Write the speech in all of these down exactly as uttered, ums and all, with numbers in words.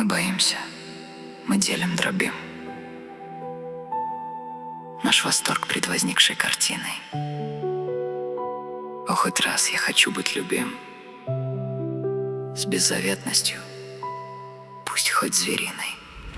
боимся, мы делим, дробим. Наш восторг пред возникшей картиной. О, хоть раз я хочу быть любим, с беззаветностью, пусть хоть звериной.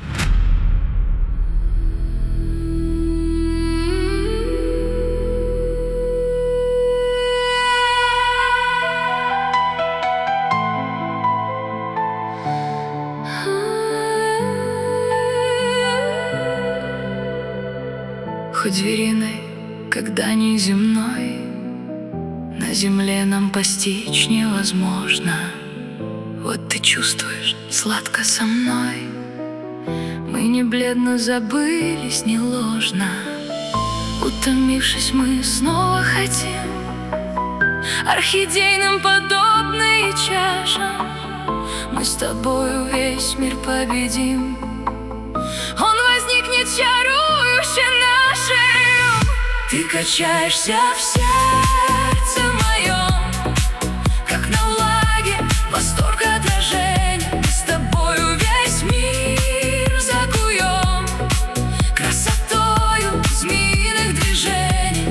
Хоть звериной, когда не земной, на земле нам постичь невозможно. Вот ты чувствуешь сладко со мной, мы не бледно забылись, не ложно. Утомившись, мы снова хотим орхидейным подобные чашам. Мы с тобою весь мир победим, он возникнет чарующе нашим. Ты качаешься в сердце моем, как на влаге восторг отражения. Мы с тобою весь мир закуем красотою змеиных движений.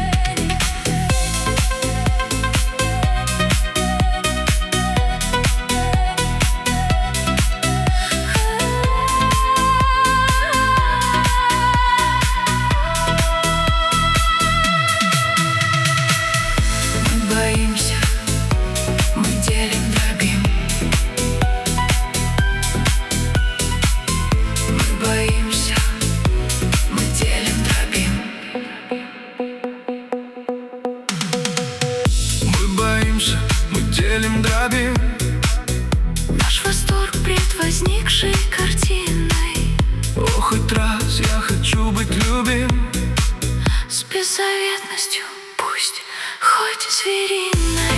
Боимся, мы делим, дробим. Мы боимся, мы делим, дробим. Мы боимся, мы делим, дробим. Наш восторг пред возникшей картиной. О, хоть раз я хочу быть любим, с беззаветностью, пусть хоть звериной.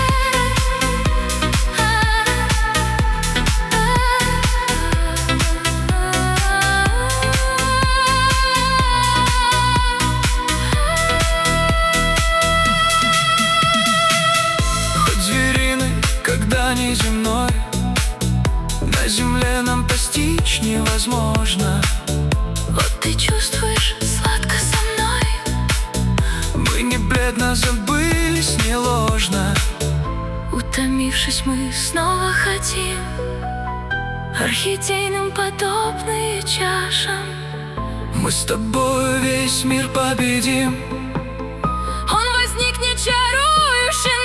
хоть звериной, когда не земной, на земле нам постичь невозможно. Вот ты чувствуешь сладко со мной, Мы не бледно забылись, не ложно. утомившись, мы снова хотим орхидейным подобные чашам. Мы с тобой весь мир победим, Он возникнет чарующе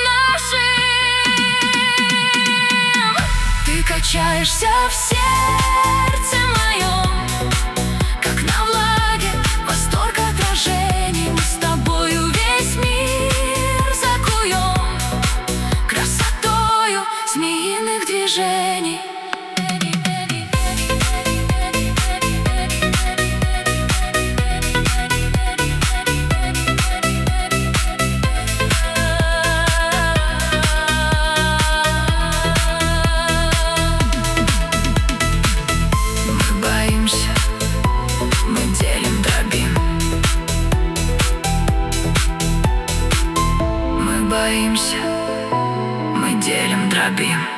нашим. Ты качаешься в сердце моем, как на влаге восторг отражений. Мы с тобою весь мир закуем красотою змеиных движений. Мы боимся, мы делим, дробим. Мы боимся, мы делим, дробим.